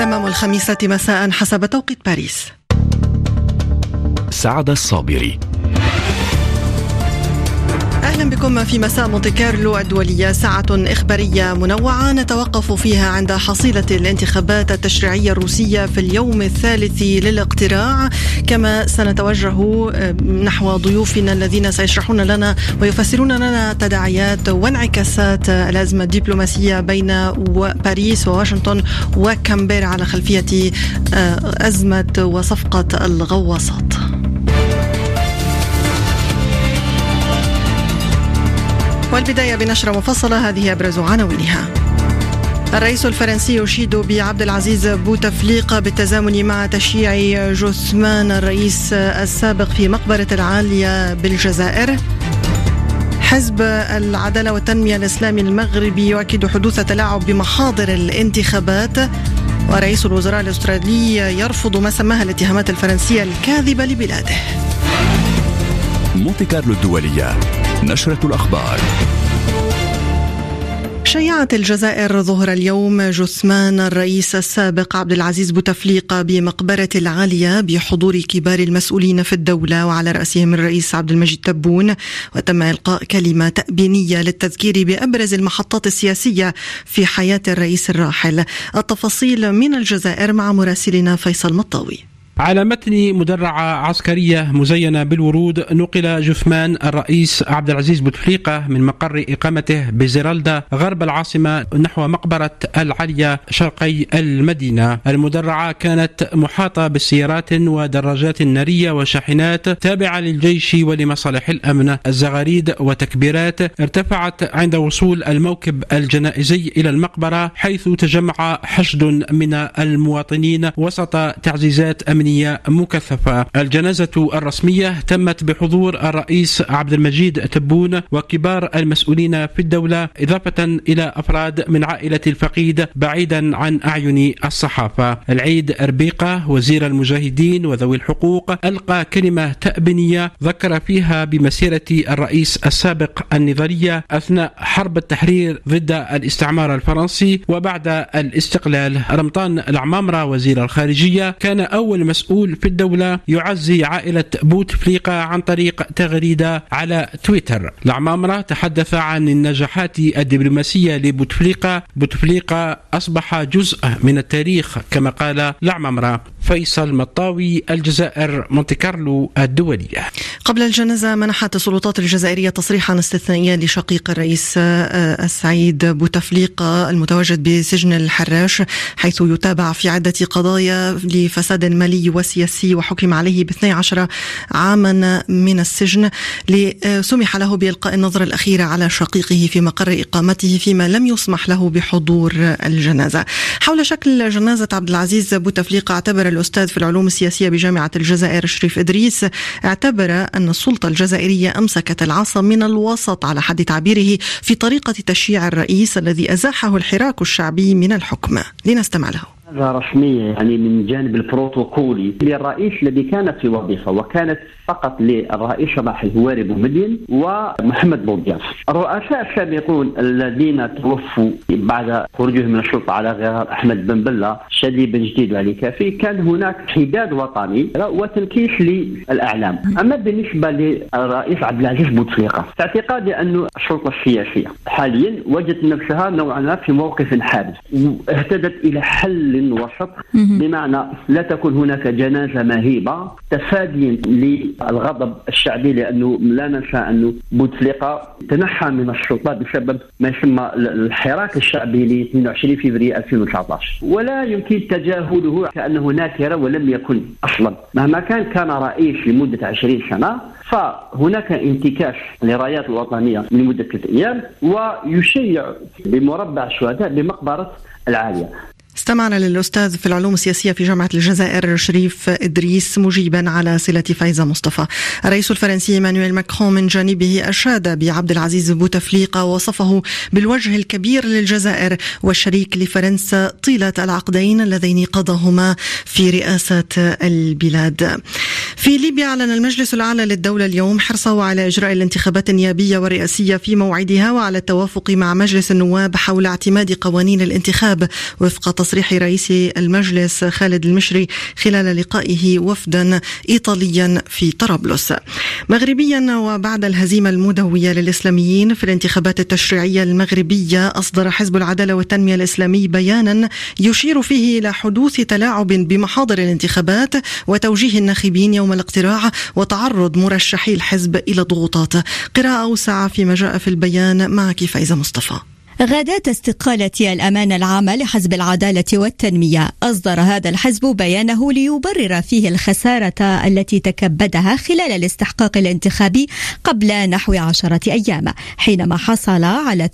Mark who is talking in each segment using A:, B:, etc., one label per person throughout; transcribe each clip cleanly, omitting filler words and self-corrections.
A: تمام 5 مساء حسب توقيت باريس.
B: سعد الصابري.
A: أهلا بكم في مساء مونتي كارلو الدولية، ساعة إخبارية منوعة نتوقف فيها عند حصيلة الانتخابات التشريعية الروسية في اليوم الثالث للاقتراع، كما سنتوجه نحو ضيوفنا الذين سيشرحون لنا ويفسرون لنا تداعيات وانعكاسات الأزمة الدبلوماسية بين باريس وواشنطن وكامبيرا على خلفية أزمة وصفقة الغواصات. والبداية بنشرة مفصلة، هذه أبرز عناوينها. الرئيس الفرنسي يشيد بعبد العزيز بوتفليقة بالتزامن مع تشييع جثمان الرئيس السابق في مقبرة العالية بالجزائر. حزب العدالة والتنمية الإسلامي المغربي يؤكد حدوث تلاعب بمحاضر الانتخابات. ورئيس الوزراء الأسترالي يرفض ما سماها الاتهامات الفرنسية الكاذبة لبلاده.
B: مونتي كارلو الدولية، نشرة الأخبار.
A: شيعت الجزائر ظهر اليوم جثمان الرئيس السابق عبد العزيز بوتفليقة بمقبرة العالية بحضور كبار المسؤولين في الدولة وعلى رأسهم الرئيس عبد المجيد تبون، وتم إلقاء كلمة تأبينية للتذكير بأبرز المحطات السياسية في حياة الرئيس الراحل. التفاصيل من الجزائر مع مراسلنا فيصل مطاوي.
C: على متن مدرعة عسكرية مزينة بالورود نقل جثمان الرئيس عبد العزيز بوتفليقة من مقر إقامته بزيرالدا غرب العاصمة نحو مقبرة العالية شرقي المدينة. المدرعة كانت محاطة بالسيارات ودراجات نارية وشاحنات تابعة للجيش ولمصالح الأمن. الزغاريد وتكبيرات ارتفعت عند وصول الموكب الجنائزي إلى المقبرة، حيث تجمع حشد من المواطنين وسط تعزيزات أمنية مكثفة. الجنازة الرسمية تمت بحضور الرئيس عبد المجيد تبون وكبار المسؤولين في الدولة، إضافة إلى أفراد من عائلة الفقيد بعيدا عن أعين الصحافة. العيد أربيقة وزير المجاهدين وذوي الحقوق ألقى كلمة تأبينية ذكر فيها بمسيرة الرئيس السابق النضالية أثناء حرب التحرير ضد الاستعمار الفرنسي وبعد الاستقلال. رمضان العمامرة وزير الخارجية كان أول مسؤول في الدولة يعزي عائلة بوتفليقة عن طريق تغريدة على تويتر. العمامرة تحدث عن النجاحات الدبلوماسية لبوتفليقة. بوتفليقة أصبح جزء من التاريخ كما قال العمامرة. فيصل مطاوي، الجزائر، مونتي كارلو الدولية.
A: قبل الجنازة منحت السلطات الجزائرية تصريحا استثنائيا لشقيق الرئيس السعيد بوتفليقة المتواجد بسجن الحراش، حيث يتابع في عدة قضايا لفساد مالي وسياسي وحكم عليه ب12 عاما من السجن. سمح له بإلقاء النظرة الأخيرة على شقيقه في مقر إقامته، فيما لم يسمح له بحضور الجنازة. حول شكل جنازة عبد العزيز بوتفليقة، اعتبر الأستاذ في العلوم السياسية بجامعة الجزائر شريف إدريس أن السلطة الجزائرية أمسكت العصا من الوسط على حد تعبيره في طريقة تشييع الرئيس الذي أزاحه الحراك الشعبي من الحكم. لنستمع له.
D: رسمية يعني من جانب البروتوكولي للرئيس الذي كانت في وظيفة وكانت فقط للرئيس الراحل هواري بومدين ومحمد بوضياف. الرؤساء السابقون الذين توفوا بعد خروجهم من السلطة على غرار أحمد بن بلة، شادي بن جديد وعلي كافي، كان هناك حداد وطني وتنكيش للأعلام. أما بالنسبة للرئيس عبد العزيز بوتفليقة، في اعتقادي أن السلطة السياسية حاليا وجدت نفسها نوعا ما في موقف حاد واهتدت إلى حل وسط، بمعنى لا تكون هناك جنازة مهيبة تفاديا للغضب الشعبي، لأنه لا ننسى أنه بوتفليقة تنحى من السلطة بسبب ما يسمى الحراك الشعبي ل 22 فبراير 2019، ولا يمكن تجاهله كأنه ناكرة ولم يكن أصلا. مهما كان رئيس لمدة 20 سنة، فهناك انتكاس للرايات الوطنية لمدة 3 أيام ويشيع بمربع الشهداء بمقبرة العالية.
A: استمعنا للأستاذ في العلوم السياسية في جامعة الجزائر شريف إدريس مجيبا على صلة فايزة مصطفى. الرئيس الفرنسي إيمانويل ماكرون من جانبه أشاد بعبد العزيز بوتفليقة ووصفه بالوجه الكبير للجزائر والشريك لفرنسا طيلة العقدين اللذين قضاهما في رئاسة البلاد. في ليبيا أعلن المجلس الأعلى للدولة اليوم حرصه على إجراء الانتخابات النيابية والرئاسية في موعدها وعلى التوافق مع مجلس النواب حول اعتماد قوانين الانتخاب وفق تصريح رئيس المجلس خالد المشري خلال لقائه وفدا إيطاليا في طرابلس. مغربيا، وبعد الهزيمة المدوية للإسلاميين في الانتخابات التشريعية المغربية، أصدر حزب العدالة والتنمية الإسلامي بيانا يشير فيه إلى حدوث تلاعب بمحاضر الانتخابات وتوجيه الناخبين يوم الاقتراع وتعرض مرشحي الحزب إلى ضغوطات. قراءة أوسع فيما جاء في البيان معك فايزة مصطفى.
E: غداة استقالة الأمانة العامة لحزب العدالة والتنمية، أصدر هذا الحزب بيانه ليبرر فيه الخسارة التي تكبدها خلال الاستحقاق الانتخابي قبل نحو 10 أيام، حينما حصل على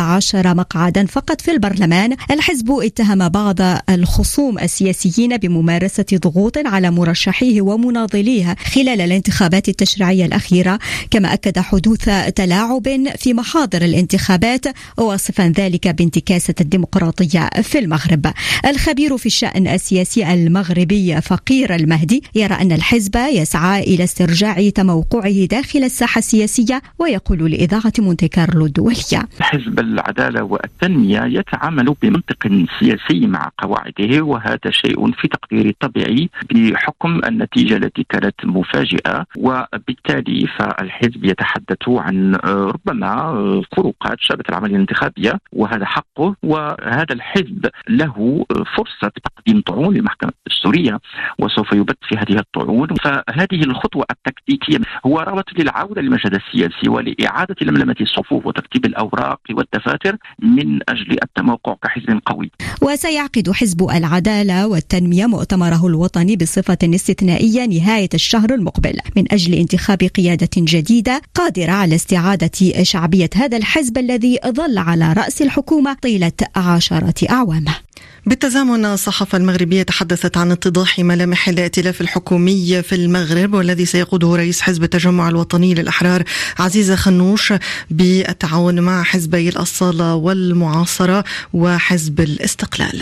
E: 13 مقعدا فقط في البرلمان. الحزب اتهم بعض الخصوم السياسيين بممارسة ضغوط على مرشحيه ومناضليه خلال الانتخابات التشريعية الأخيرة، كما أكد حدوث تلاعب في محاضر الانتخابات واصفا ذلك بانتكاسة الديمقراطية في المغرب. الخبير في الشأن السياسي المغربي فقير المهدي يرى أن الحزب يسعى إلى استرجاع تموقعه داخل الساحة السياسية، ويقول لإذاعة مونتي كارلو الدولية:
F: حزب العدالة والتنمية يتعامل بمنطق سياسي مع قواعده، وهذا شيء في تقديري طبيعي بحكم النتيجة التي كانت مفاجئة، وبالتالي فالحزب يتحدث عن ربما فروقات شابت العملية الانتخابية، وهذا حقه، وهذا الحزب له فرصة تقديم طعون للمحكمة الدستورية وسوف يبت في هذه الطعون. فهذه الخطوة التكتيكية هو رغبة للعودة للمشهد السياسي ولإعادة لملمة الصفوف وترتيب الأوراق والدفاتر من أجل التموقع كحزب قوي.
E: وسيعقد حزب العدالة والتنمية مؤتمره الوطني بصفة استثنائية نهاية الشهر المقبل من أجل انتخاب قيادة جديدة قادرة على استعادة شعبية هذا الحزب الذي ظل على رأس الحكومة طيلة 10 أعوام.
A: بالتزامن، الصحافة المغربية تحدثت عن اتضاح ملامح الائتلاف الحكومي في المغرب، والذي سيقوده رئيس حزب التجمع الوطني للأحرار عزيز خنوش بالتعاون مع حزبي الأصالة والمعاصرة وحزب الاستقلال.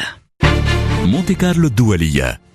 B: مونتي كارلو الدولية.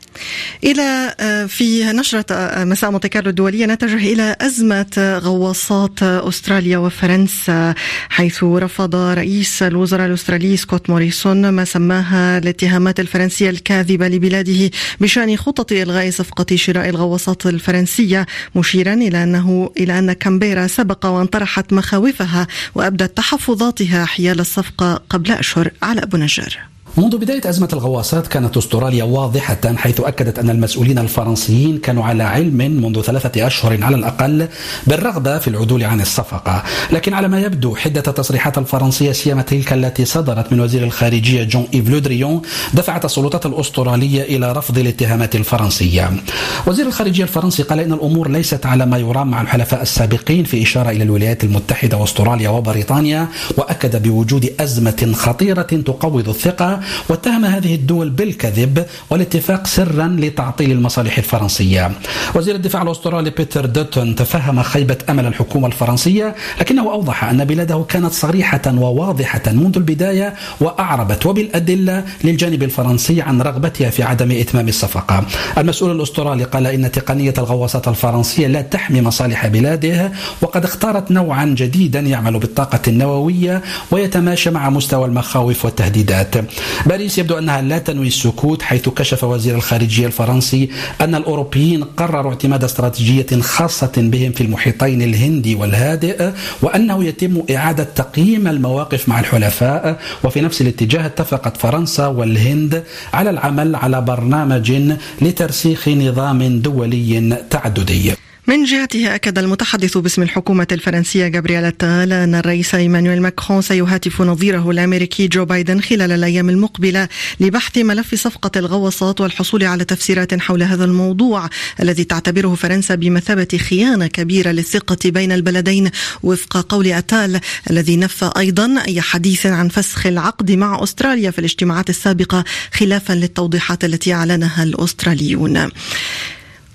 A: إلى في نشرة مساء مونتي كارلو الدولية نتجه إلى أزمة غواصات أستراليا وفرنسا، حيث رفض رئيس الوزراء الأسترالي سكوت موريسون ما سماها الاتهامات الفرنسية الكاذبة لبلاده بشأن خطط إلغاء صفقة شراء الغواصات الفرنسية، مشيرا إلى أن كامبيرا سبق وأن طرحت مخاوفها وأبدت تحفظاتها حيال الصفقة قبل أشهر. على أبو نجار.
G: منذ بداية أزمة الغواصات كانت أستراليا واضحة، حيث أكدت أن المسؤولين الفرنسيين كانوا على علم منذ 3 أشهر على الأقل بالرغبة في العدول عن الصفقة. لكن على ما يبدو حدة التصريحات الفرنسية، سيما تلك التي صدرت من وزير الخارجية جون إيف لو دريون، دفعت السلطات الأسترالية إلى رفض الاتهامات الفرنسية. وزير الخارجية الفرنسي قال إن الأمور ليست على ما يرام مع الحلفاء السابقين، في إشارة إلى الولايات المتحدة وأستراليا وبريطانيا، وأكد بوجود أزمة خطيرة تقوض الثقة، واتهم هذه الدول بالكذب والاتفاق سرا لتعطيل المصالح الفرنسية. وزير الدفاع الأسترالي بيتر دوتون تفهم خيبة أمل الحكومة الفرنسية، لكنه أوضح أن بلاده كانت صريحة وواضحة منذ البداية، وأعربت وبالأدلة للجانب الفرنسي عن رغبتها في عدم إتمام الصفقة. المسؤول الأسترالي قال إن تقنية الغواصات الفرنسية لا تحمي مصالح بلاده، وقد اختارت نوعا جديدا يعمل بالطاقة النووية ويتماشى مع مستوى المخاوف والتهديدات. باريس يبدو أنها لا تنوي السكوت، حيث كشف وزير الخارجية الفرنسي أن الأوروبيين قرروا اعتماد استراتيجية خاصة بهم في المحيطين الهندي والهادئ، وأنه يتم إعادة تقييم المواقف مع الحلفاء. وفي نفس الاتجاه اتفقت فرنسا والهند على العمل على برنامج لترسيخ نظام دولي تعددي.
A: من جهته أكد المتحدث باسم الحكومة الفرنسية جابرييل أتال أن الرئيس إيمانويل ماكرون سيهاتف نظيره الأمريكي جو بايدن خلال الأيام المقبلة لبحث ملف صفقة الغواصات والحصول على تفسيرات حول هذا الموضوع الذي تعتبره فرنسا بمثابة خيانة كبيرة للثقة بين البلدين، وفق قول أتال الذي نفى أيضا أي حديث عن فسخ العقد مع أستراليا في الاجتماعات السابقة، خلافا للتوضيحات التي أعلنها الأستراليون.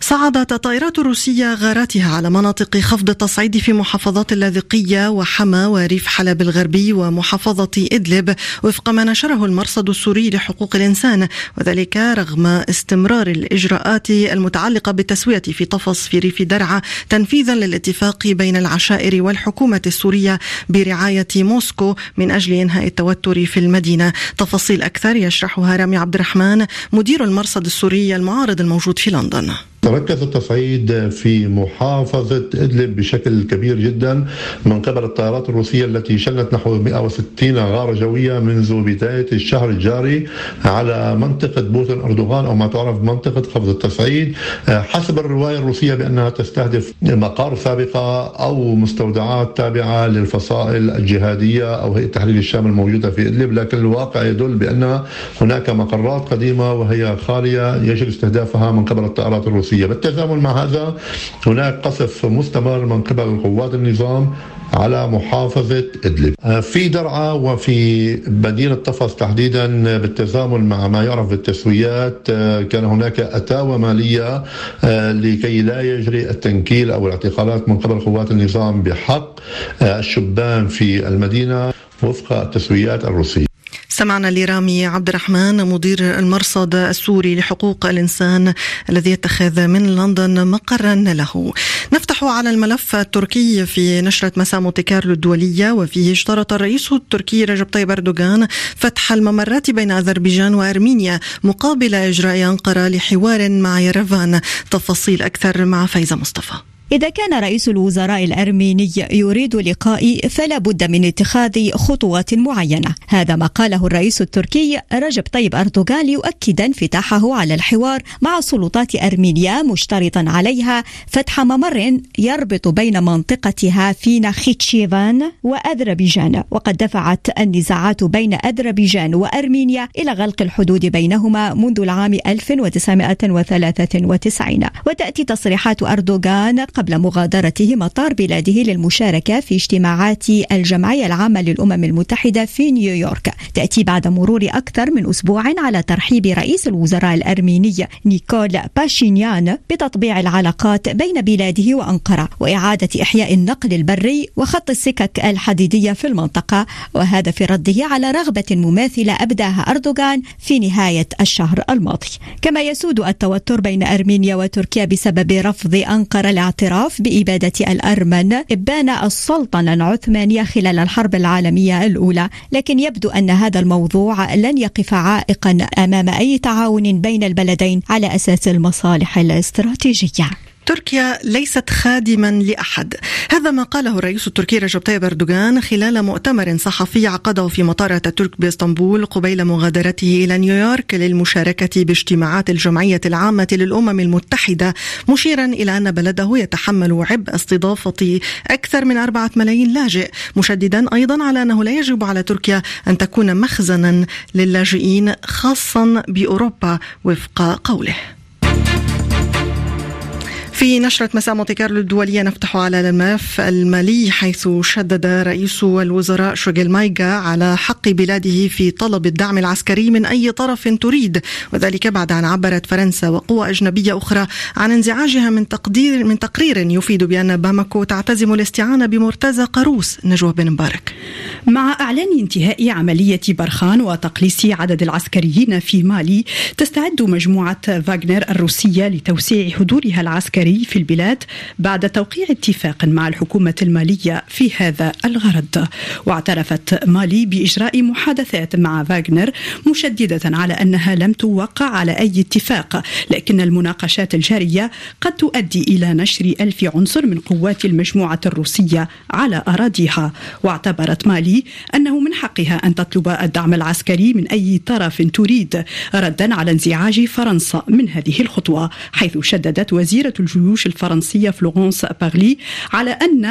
A: صعدت الطائرات الروسية غاراتها على مناطق خفض التصعيد في محافظات اللاذقية وحما وريف حلب الغربي ومحافظة إدلب وفق ما نشره المرصد السوري لحقوق الإنسان، وذلك رغم استمرار الإجراءات المتعلقة بالتسوية في طفص في ريف درعا تنفيذا للاتفاق بين العشائر والحكومة السورية برعاية موسكو من أجل إنهاء التوتر في المدينة. تفاصيل أكثر يشرحها رامي عبد الرحمن مدير المرصد السوري المعارض الموجود في لندن.
H: تركز التصعيد في محافظة إدلب بشكل كبير جدا من قبل الطائرات الروسية التي شنت نحو 160 غارة جوية منذ بداية الشهر الجاري على منطقة بوتن أردوغان أو ما تعرف منطقة خفض التصعيد، حسب الرواية الروسية بأنها تستهدف مقار سابقة أو مستودعات تابعة للفصائل الجهادية أو هيئة تحرير الشام الموجودة في إدلب، لكن الواقع يدل بأن هناك مقرات قديمة وهي خالية يجب استهدافها من قبل الطائرات الروسية. بالتزامن مع هذا هناك قصف مستمر من قبل قوات النظام على محافظة إدلب في درعا وفي مدينة طفص تحديدا. بالتزامن مع ما يعرف بالتسويات كان هناك أتاوى مالية لكي لا يجري التنكيل أو الاعتقالات من قبل قوات النظام بحق الشبان في المدينة وفق التسويات الروسية.
A: سمعنا لرامي عبد الرحمن مدير المرصد السوري لحقوق الإنسان الذي يتخذ من لندن مقرا له. نفتح على الملف التركي في نشرة مساء مونتي كارلو الدولية، وفيه اشترط الرئيس التركي رجب طيب أردوغان فتح الممرات بين أذربيجان وأرمينيا مقابل إجراء أنقرة لحوار مع يرفان. تفاصيل أكثر مع فايزة مصطفى.
E: إذا كان رئيس الوزراء الأرميني يريد لقائي فلا بد من اتخاذ خطوات معينة. هذا ما قاله الرئيس التركي رجب طيب أردوغان ليؤكد انفتاحه على الحوار مع سلطات أرمينيا، مشترطا عليها فتح ممر يربط بين منطقتها في ناخيتشيفان وأذربيجان. وقد دفعت النزاعات بين أذربيجان وأرمينيا إلى غلق الحدود بينهما منذ العام 1993. وتأتي تصريحات أردوغان قبل مغادرته مطار بلاده للمشاركة في اجتماعات الجمعية العامة للأمم المتحدة في نيويورك، تأتي بعد مرور أكثر من أسبوع على ترحيب رئيس الوزراء الأرميني نيكول باشينيان بتطبيع العلاقات بين بلاده وأنقرة وإعادة إحياء النقل البري وخط السكك الحديدية في المنطقة، وهذا في رده على رغبة مماثلة أبداها أردوغان في نهاية الشهر الماضي. كما يسود التوتر بين أرمينيا وتركيا بسبب رفض أنقرة الاعتراف بإبادة الأرمن إبان السلطنة العثمانية خلال الحرب العالمية الأولى، لكن يبدو أن هذا الموضوع لن يقف عائقا أمام أي تعاون بين البلدين على أساس المصالح الاستراتيجية.
A: تركيا ليست خادما لأحد، هذا ما قاله الرئيس التركي رجب طيب أردوغان خلال مؤتمر صحفي عقده في مطار أتاتورك بإسطنبول قبيل مغادرته إلى نيويورك للمشاركة باجتماعات الجمعية العامة للأمم المتحدة، مشيرا إلى أن بلده يتحمل عبء استضافة أكثر من 4 ملايين لاجئ، مشددا أيضا على أنه لا يجب على تركيا أن تكون مخزنا للاجئين خاصا بأوروبا وفق قوله. في نشرة مساء مونتي كارلو الدولية نفتح على الملف المالي، حيث شدد رئيس الوزراء شوغيل مايغا على حق بلاده في طلب الدعم العسكري من أي طرف تريد، وذلك بعد أن عبرت فرنسا وقوى أجنبية أخرى عن انزعاجها من تقرير يفيد بأن باماكو تعتزم الاستعانة بمرتزى قاروس. نجوى بن مبارك.
I: مع إعلان انتهاء عملية برخان وتقليص عدد العسكريين في مالي، تستعد مجموعة فاغنر الروسية لتوسيع حضورها العسكري في البلاد بعد توقيع اتفاق مع الحكومة المالية في هذا الغرض. واعترفت مالي بإجراء محادثات مع فاغنر، مشددة على أنها لم توقع على أي اتفاق، لكن المناقشات الجارية قد تؤدي إلى نشر 1000 عنصر من قوات المجموعة الروسية على أراضيها. واعتبرت مالي أنه من حقها أن تطلب الدعم العسكري من أي طرف تريد، ردا على انزعاج فرنسا من هذه الخطوة، حيث شددت وزيرة الجنوب الجيوش الفرنسية فلورانس بارلي على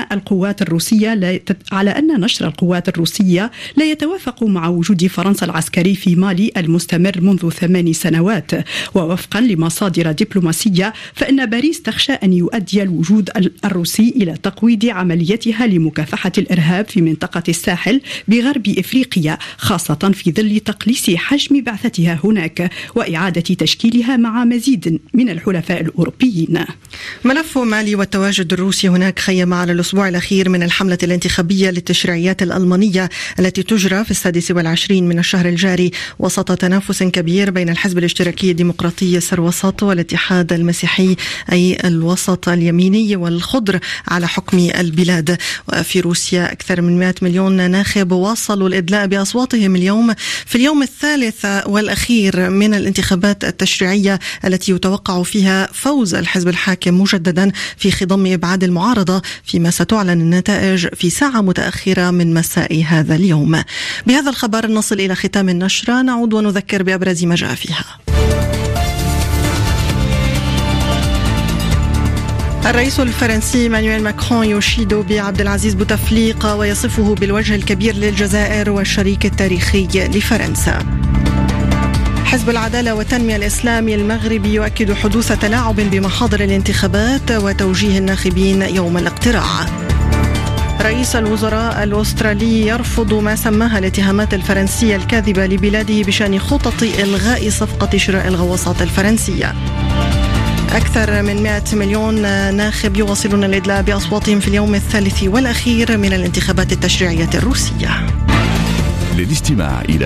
I: أن نشر القوات الروسية لا يتوافق مع وجود فرنسا العسكري في مالي المستمر منذ 8 سنوات. ووفقا لمصادر دبلوماسية فإن باريس تخشى أن يؤدي الوجود الروسي إلى تقويض عمليتها لمكافحة الإرهاب في منطقة الساحل بغرب إفريقيا، خاصة في ظل تقليص حجم بعثتها هناك وإعادة تشكيلها مع مزيد من الحلفاء الأوروبيين.
A: ملف مالي والتواجد الروسي هناك خيم على الأسبوع الأخير من الحملة الانتخابية للتشريعيات الألمانية التي تجرى في 26 من الشهر الجاري وسط تنافس كبير بين الحزب الاشتراكي الديمقراطي السروسط والاتحاد المسيحي أي الوسط اليميني والخضر على حكم البلاد. وفي روسيا أكثر من 100 مليون ناخب واصلوا الإدلاء بأصواتهم اليوم في اليوم الثالث والأخير من الانتخابات التشريعية التي يتوقع فيها فوز الحزب الحاكم مجددا في خضم إبعاد المعارضة، فيما ستعلن النتائج في ساعة متأخرة من مساء هذا اليوم. بهذا الخبر نصل إلى ختام النشرة، نعود ونذكر بأبرز ما جاء فيها. الرئيس الفرنسي مانويل ماكرون يشيد بعبد العزيز بوتفليقة ويصفه بالوجه الكبير للجزائر والشريك التاريخي لفرنسا. حزب العدالة والتنمية الإسلامي المغربي يؤكد حدوث تلاعب بمحاضر الانتخابات وتوجيه الناخبين يوم الاقتراع. رئيس الوزراء الأسترالي يرفض ما سماها الاتهامات الفرنسية الكاذبة لبلاده بشأن خطط إلغاء صفقة شراء الغواصات الفرنسية. أكثر من 100 مليون ناخب يواصلون الإدلاء بأصواتهم في اليوم الثالث والأخير من الانتخابات التشريعية الروسية.
B: للاستماع إلى